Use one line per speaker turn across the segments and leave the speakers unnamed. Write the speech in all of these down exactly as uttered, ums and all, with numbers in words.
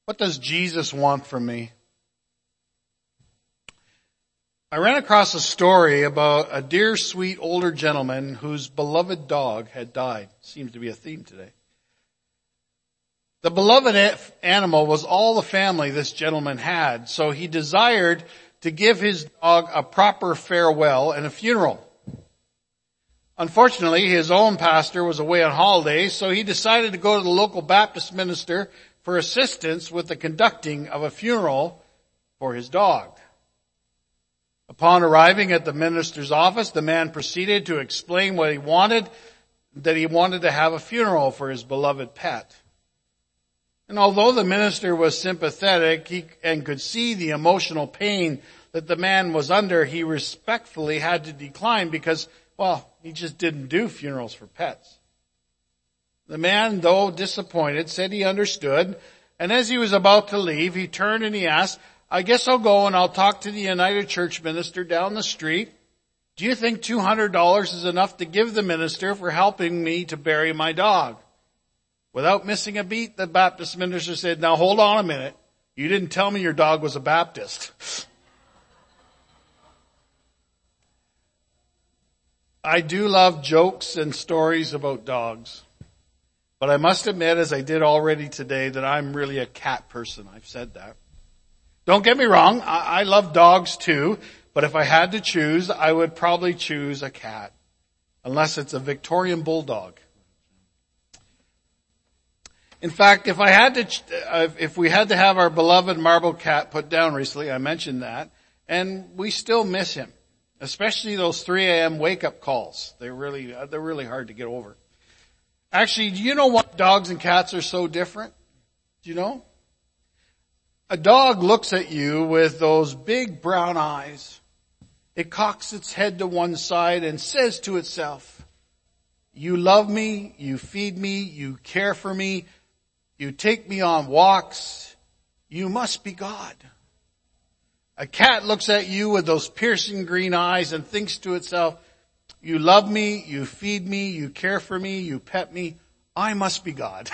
What does Jesus want from me? I ran across a story about a dear, sweet older gentleman whose beloved dog had died. Seems to be a theme today. The beloved animal was all the family this gentleman had, so he desired to give his dog a proper farewell and a funeral. Unfortunately, his own pastor was away on holiday, so he decided to go to the local Baptist minister for assistance with the conducting of a funeral for his dog. Upon arriving at the minister's office, the man proceeded to explain what he wanted, that he wanted to have a funeral for his beloved pet. And although the minister was sympathetic he, and could see the emotional pain that the man was under, he respectfully had to decline because, well, he just didn't do funerals for pets. The man, though disappointed, said he understood, and as he was about to leave, he turned and he asked, I guess I'll go and I'll talk to the United Church minister down the street. Do you think two hundred dollars is enough to give the minister for helping me to bury my dog? Without missing a beat, the Baptist minister said, now hold on a minute. You didn't tell me your dog was a Baptist. I do love jokes and stories about dogs. But I must admit, as I did already today, that I'm really a cat person. I've said that. Don't get me wrong, I, I love dogs too, but if I had to choose, I would probably choose a cat. Unless it's a Victorian bulldog. In fact, if I had to, uh, if we had to have our beloved marble cat put down recently, I mentioned that, and we still miss him. Especially those three a.m. wake-up calls. They're really, they're really hard to get over. Actually, do you know why dogs and cats are so different? Do you know? A dog looks at you with those big brown eyes. It cocks its head to one side and says to itself, you love me, you feed me, you care for me, you take me on walks, you must be God. A cat looks at you with those piercing green eyes and thinks to itself, you love me, you feed me, you care for me, you pet me, I must be God.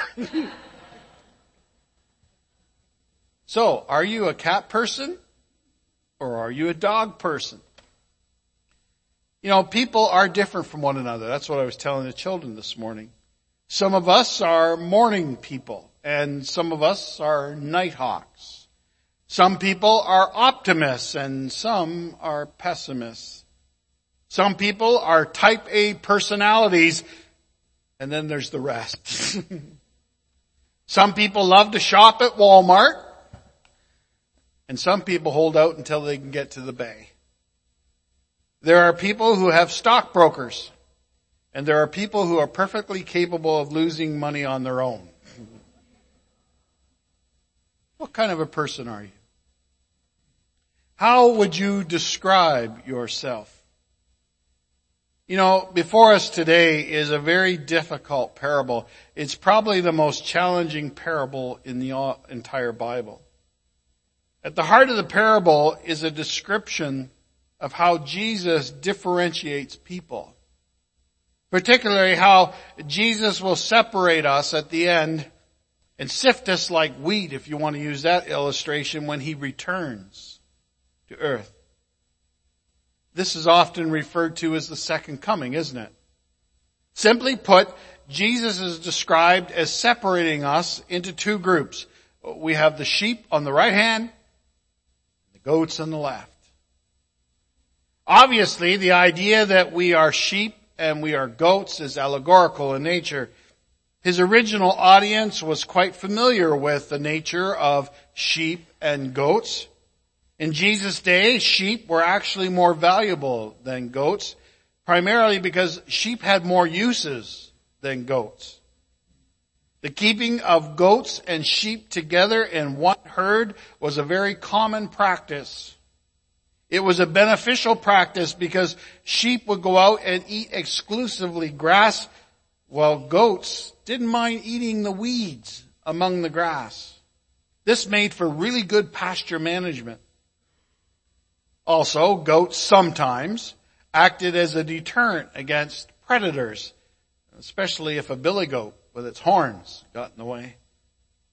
So, are you a cat person or are you a dog person? You know, people are different from one another. That's what I was telling the children this morning. Some of us are morning people and some of us are night hawks. Some people are optimists and some are pessimists. Some people are type A personalities and then there's the rest. Some people love to shop at Walmart and some people hold out until they can get to the bay. There are people who have stockbrokers and there are people who are perfectly capable of losing money on their own. What kind of a person are you? How would you describe yourself? You know, before us today is a very difficult parable. It's probably the most challenging parable in the entire Bible. At the heart of the parable is a description of how Jesus differentiates people. Particularly how Jesus will separate us at the end and sift us like wheat, if you want to use that illustration, when he returns to earth. This is often referred to as the second coming, isn't it? Simply put, Jesus is described as separating us into two groups. We have the sheep on the right hand, the goats on the left. Obviously, the idea that we are sheep and we are goats is allegorical in nature. His original audience was quite familiar with the nature of sheep and goats. In Jesus' day, sheep were actually more valuable than goats, primarily because sheep had more uses than goats. The keeping of goats and sheep together in one herd was a very common practice. It was a beneficial practice because sheep would go out and eat exclusively grass, while goats didn't mind eating the weeds among the grass. This made for really good pasture management. Also, goats sometimes acted as a deterrent against predators, especially if a billy goat with its horns got in the way.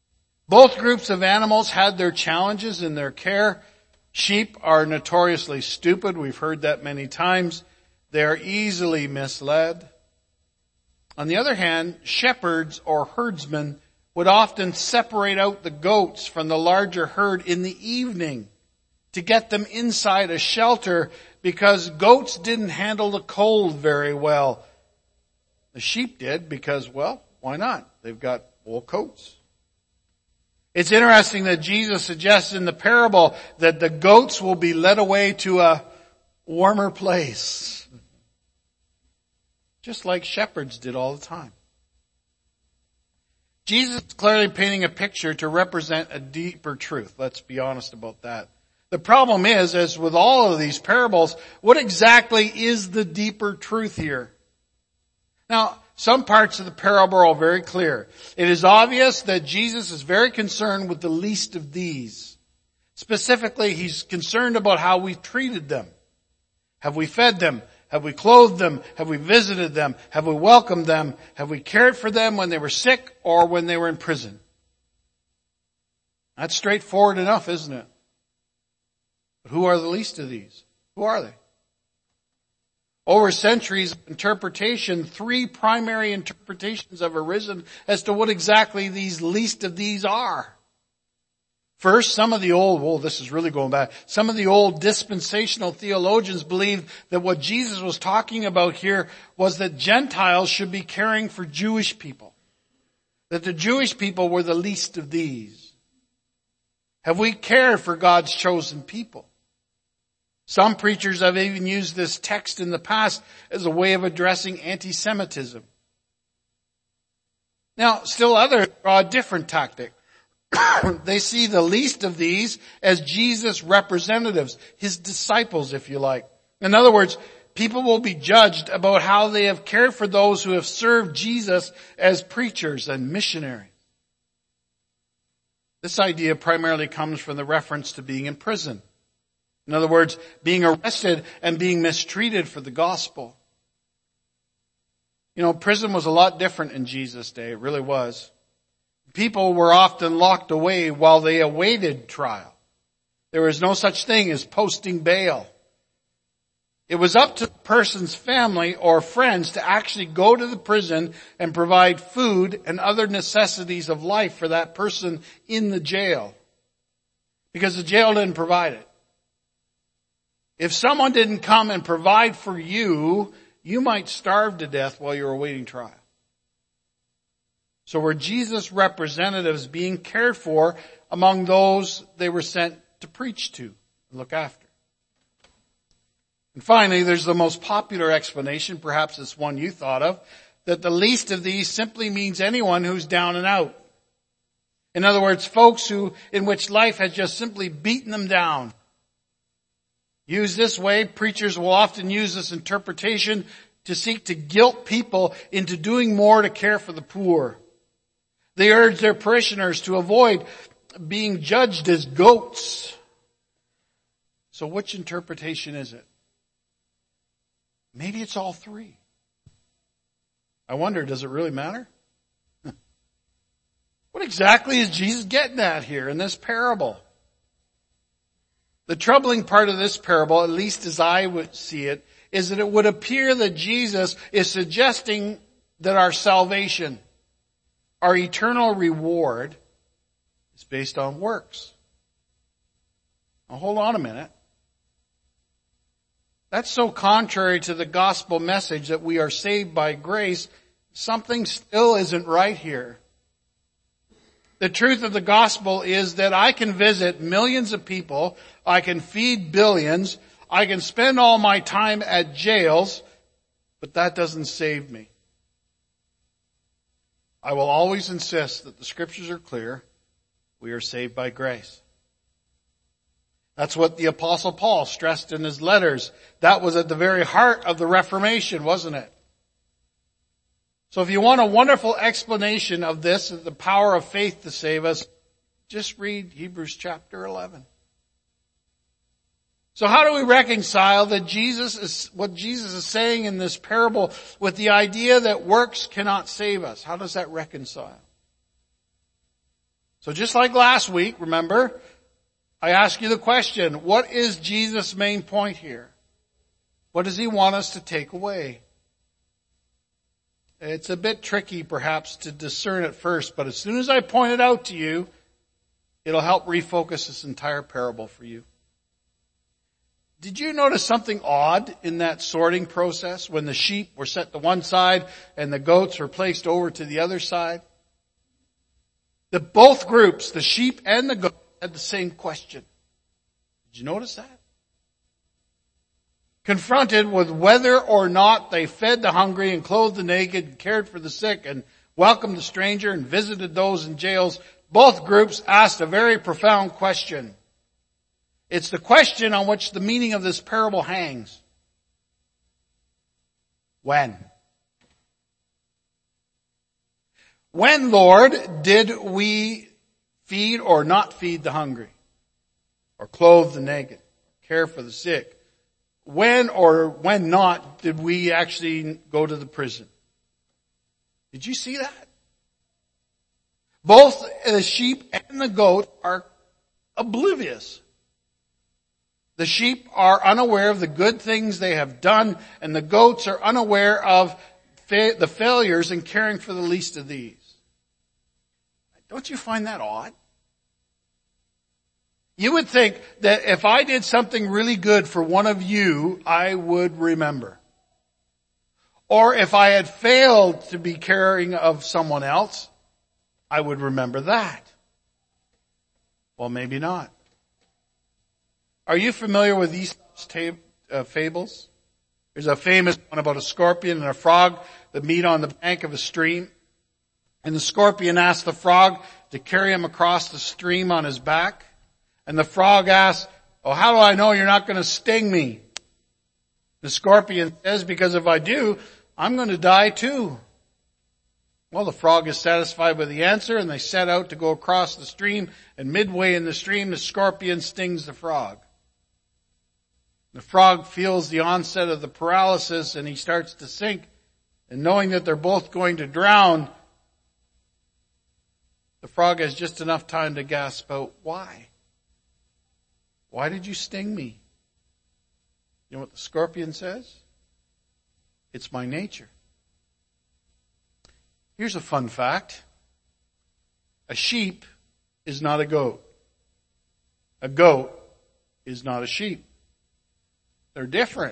Both groups of animals had their challenges in their care. Sheep are notoriously stupid. We've heard that many times. They are easily misled. On the other hand, shepherds or herdsmen would often separate out the goats from the larger herd in the evening to get them inside a shelter because goats didn't handle the cold very well. The sheep did because, well, why not? They've got wool coats. It's interesting that Jesus suggests in the parable that the goats will be led away to a warmer place. Just like shepherds did all the time. Jesus is clearly painting a picture to represent a deeper truth. Let's be honest about that. The problem is, as with all of these parables, what exactly is the deeper truth here? Now, some parts of the parable are very clear. It is obvious that Jesus is very concerned with the least of these. Specifically, he's concerned about how we've treated them. Have we fed them? Have we clothed them? Have we visited them? Have we welcomed them? Have we cared for them when they were sick or when they were in prison? That's straightforward enough, isn't it? But who are the least of these? Who are they? Over centuries of interpretation, three primary interpretations have arisen as to what exactly these least of these are. First, some of the old, well, this is really going back, some of the old dispensational theologians believed that what Jesus was talking about here was that Gentiles should be caring for Jewish people. That the Jewish people were the least of these. Have we cared for God's chosen people? Some preachers have even used this text in the past as a way of addressing anti-Semitism. Now, still others draw a different tactic. They see the least of these as Jesus' representatives, his disciples, if you like. In other words, people will be judged about how they have cared for those who have served Jesus as preachers and missionaries. This idea primarily comes from the reference to being in prison. In other words, being arrested and being mistreated for the gospel. You know, prison was a lot different in Jesus' day. It really was. People were often locked away while they awaited trial. There was no such thing as posting bail. It was up to the person's family or friends to actually go to the prison and provide food and other necessities of life for that person in the jail. Because the jail didn't provide it. If someone didn't come and provide for you, you might starve to death while you're awaiting trial. So were Jesus' representatives being cared for among those they were sent to preach to, look after? And finally, there's the most popular explanation, perhaps it's one you thought of, that the least of these simply means anyone who's down and out. In other words, folks who, in which life has just simply beaten them down. Used this way, preachers will often use this interpretation to seek to guilt people into doing more to care for the poor. They urge their parishioners to avoid being judged as goats. So which interpretation is it? Maybe it's all three. I wonder, does it really matter? What exactly is Jesus getting at here in this parable? The troubling part of this parable, at least as I would see it, is that it would appear that Jesus is suggesting that our salvation, our eternal reward, is based on works. Now hold on a minute. That's so contrary to the gospel message that we are saved by grace, something still isn't right here. The truth of the gospel is that I can visit millions of people, I can feed billions, I can spend all my time at jails, but that doesn't save me. I will always insist that the scriptures are clear. We are saved by grace. That's what the Apostle Paul stressed in his letters. That was at the very heart of the Reformation, wasn't it? So if you want a wonderful explanation of this, the power of faith to save us, just read Hebrews chapter eleven. So how do we reconcile that Jesus is, what Jesus is saying in this parable with the idea that works cannot save us? How does that reconcile? So just like last week, remember, I asked you the question, what is Jesus' main point here? What does he want us to take away? It's a bit tricky perhaps to discern at first, but as soon as I point it out to you, it'll help refocus this entire parable for you. Did you notice something odd in that sorting process when the sheep were set to one side and the goats were placed over to the other side? That both groups, the sheep and the goats, had the same question. Did you notice that? Confronted with whether or not they fed the hungry and clothed the naked and cared for the sick and welcomed the stranger and visited those in jails, both groups asked a very profound question. It's the question on which the meaning of this parable hangs. When? When, Lord, did we feed or not feed the hungry? Or clothe the naked? Care for the sick? When or when not did we actually go to the prison? Did you see that? Both the sheep and the goat are oblivious. The sheep are unaware of the good things they have done, and the goats are unaware of fa- the failures in caring for the least of these. Don't you find that odd? You would think that if I did something really good for one of you, I would remember. Or if I had failed to be caring of someone else, I would remember that. Well, maybe not. Are you familiar with these uh, fables? There's a famous one about a scorpion and a frog that meet on the bank of a stream. And the scorpion asks the frog to carry him across the stream on his back. And the frog asks, oh, how do I know you're not going to sting me? The scorpion says, because if I do, I'm going to die too. Well, the frog is satisfied with the answer, and they set out to go across the stream, and midway in the stream, the scorpion stings the frog. The frog feels the onset of the paralysis, and he starts to sink. And knowing that they're both going to drown, the frog has just enough time to gasp out, why? Why did you sting me? You know what the scorpion says? It's my nature. Here's a fun fact. A sheep is not a goat. A goat is not a sheep. They're different.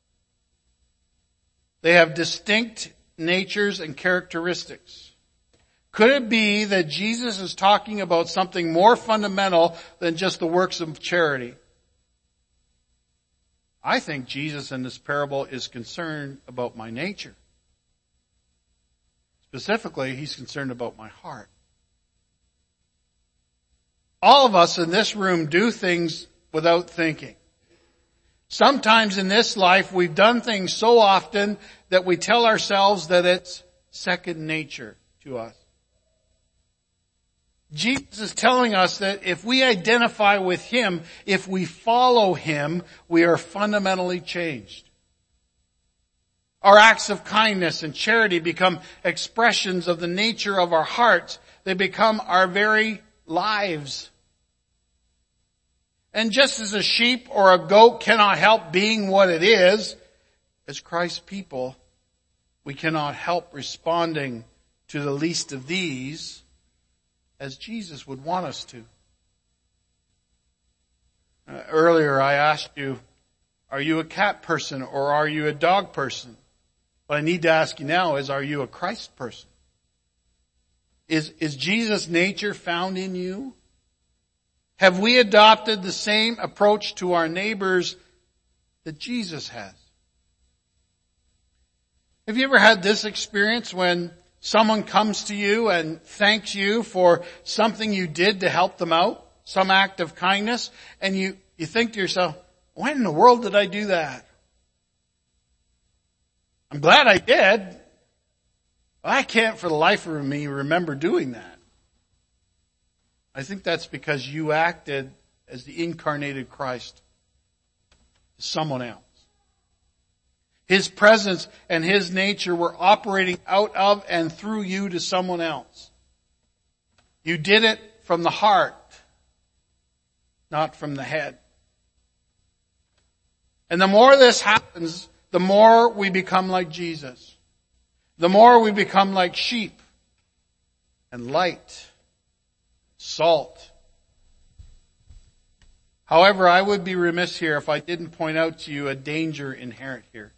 They have distinct natures and characteristics. Could it be that Jesus is talking about something more fundamental than just the works of charity? I think Jesus in this parable is concerned about my nature. Specifically, he's concerned about my heart. All of us in this room do things without thinking. Sometimes in this life, we've done things so often that we tell ourselves that it's second nature to us. Jesus is telling us that if we identify with him, if we follow him, we are fundamentally changed. Our acts of kindness and charity become expressions of the nature of our hearts. They become our very lives. And just as a sheep or a goat cannot help being what it is, as Christ's people, we cannot help responding to the least of these as Jesus would want us to. Uh, earlier I asked you, are you a cat person or are you a dog person? What I need to ask you now is, are you a Christ person? Is, is Jesus' nature found in you? Have we adopted the same approach to our neighbors that Jesus has? Have you ever had this experience when someone comes to you and thanks you for something you did to help them out, some act of kindness, and you, you think to yourself, when in the world did I do that? I'm glad I did. I can't for the life of me remember doing that. I think that's because you acted as the incarnated Christ to someone else. His presence and his nature were operating out of and through you to someone else. You did it from the heart, not from the head. And the more this happens, the more we become like Jesus. The more we become like sheep and light, salt. However, I would be remiss here if I didn't point out to you a danger inherent here.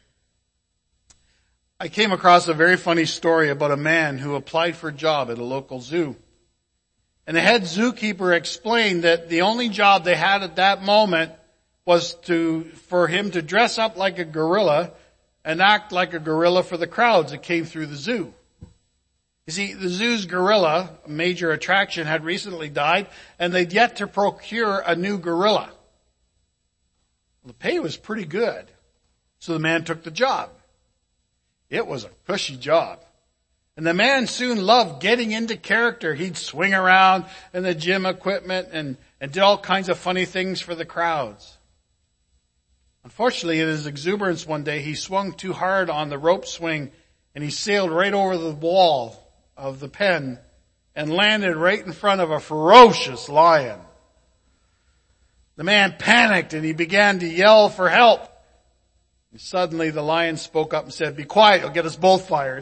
I came across a very funny story about a man who applied for a job at a local zoo. And the head zookeeper explained that the only job they had at that moment was to, for him to dress up like a gorilla and act like a gorilla for the crowds that came through the zoo. You see, the zoo's gorilla, a major attraction, had recently died, and they'd yet to procure a new gorilla. The pay was pretty good, so the man took the job. It was a cushy job. And the man soon loved getting into character. He'd swing around in the gym equipment and, and did all kinds of funny things for the crowds. Unfortunately, in his exuberance one day, he swung too hard on the rope swing and he sailed right over the wall of the pen and landed right in front of a ferocious lion. The man panicked and he began to yell for help. And suddenly the lion spoke up and said, "Be quiet, you'll get us both fired."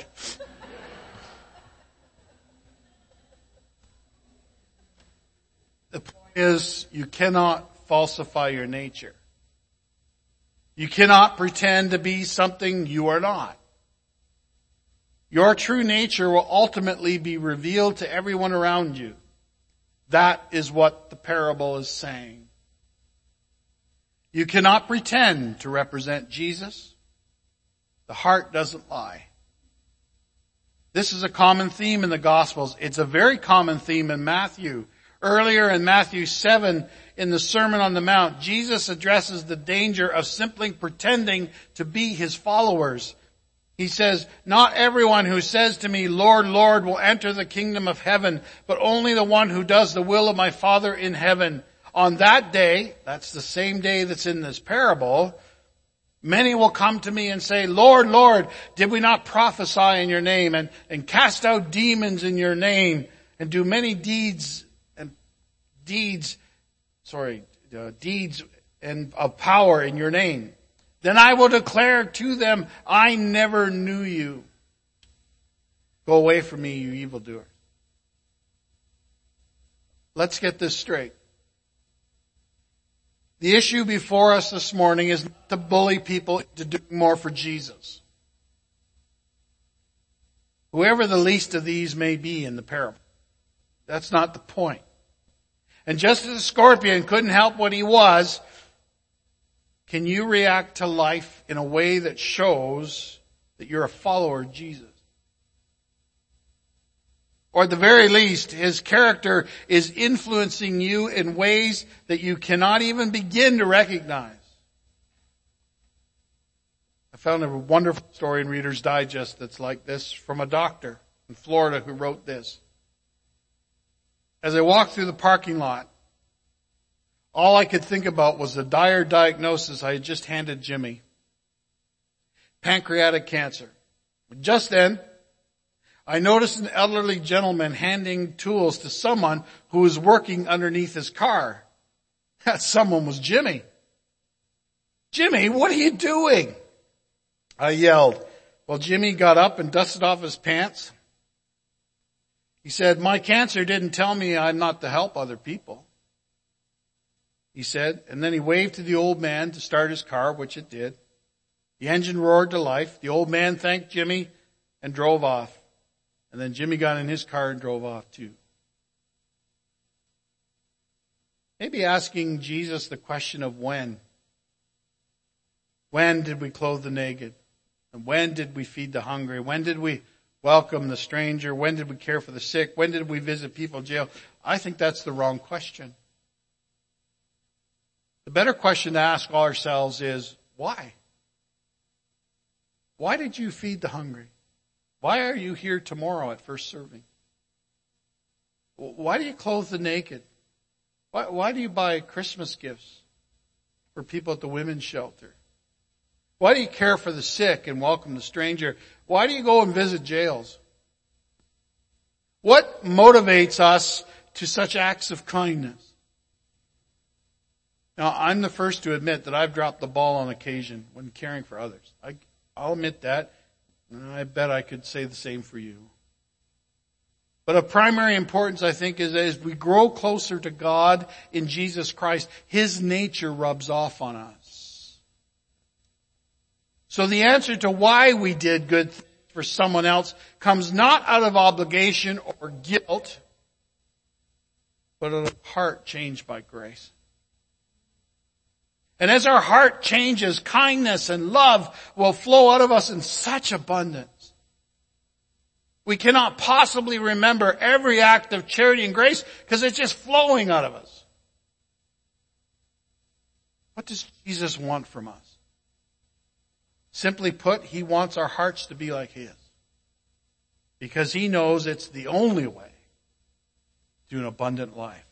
The point is, you cannot falsify your nature. You cannot pretend to be something you are not. Your true nature will ultimately be revealed to everyone around you. That is what the parable is saying. You cannot pretend to represent Jesus. The heart doesn't lie. This is a common theme in the Gospels. It's a very common theme in Matthew. Earlier in Matthew seven, in the Sermon on the Mount, Jesus addresses the danger of simply pretending to be his followers. He says, "Not everyone who says to me, 'Lord, Lord,' will enter the kingdom of heaven, but only the one who does the will of my Father in heaven. On that day," that's the same day that's in this parable, "many will come to me and say, 'Lord, Lord, did we not prophesy in your name and, and cast out demons in your name and do many deeds and deeds, sorry, uh, deeds and of power in your name?' Then I will declare to them, 'I never knew you. Go away from me, you evildoers.'" Let's get this straight. The issue before us this morning is not to bully people into doing more for Jesus. Whoever the least of these may be in the parable. That's not the point. And just as the scorpion couldn't help what he was, can you react to life in a way that shows that you're a follower of Jesus? Or at the very least, his character is influencing you in ways that you cannot even begin to recognize. I found a wonderful story in Reader's Digest that's like this from a doctor in Florida who wrote this. "As I walked through the parking lot, all I could think about was the dire diagnosis I had just handed Jimmy. Pancreatic cancer. Just then, I noticed an elderly gentleman handing tools to someone who was working underneath his car. That someone was Jimmy. 'Jimmy, what are you doing?' I yelled. Well, Jimmy got up and dusted off his pants. He said, 'My cancer didn't tell me I'm not to help other people,' he said, and then he waved to the old man to start his car, which it did. The engine roared to life. The old man thanked Jimmy and drove off. And then Jimmy got in his car and drove off too." Maybe asking Jesus the question of when. When did we clothe the naked? And when did we feed the hungry? When did we welcome the stranger? When did we care for the sick? When did we visit people in jail? I think that's the wrong question. The better question to ask ourselves is, why? Why did you feed the hungry? Why are you here tomorrow at first serving? Why do you clothe the naked? Why, why do you buy Christmas gifts for people at the women's shelter? Why do you care for the sick and welcome the stranger? Why do you go and visit jails? What motivates us to such acts of kindness. Now, I'm the first to admit that I've dropped the ball on occasion when caring for others. I, I'll admit that, and I bet I could say the same for you. But of primary importance, I think, is as we grow closer to God in Jesus Christ, His nature rubs off on us. So the answer to why we did good things for someone else comes not out of obligation or guilt, but out of a heart changed by grace. And as our heart changes, kindness and love will flow out of us in such abundance. We cannot possibly remember every act of charity and grace because it's just flowing out of us. What does Jesus want from us? Simply put, He wants our hearts to be like His. Because He knows it's the only way to an abundant life.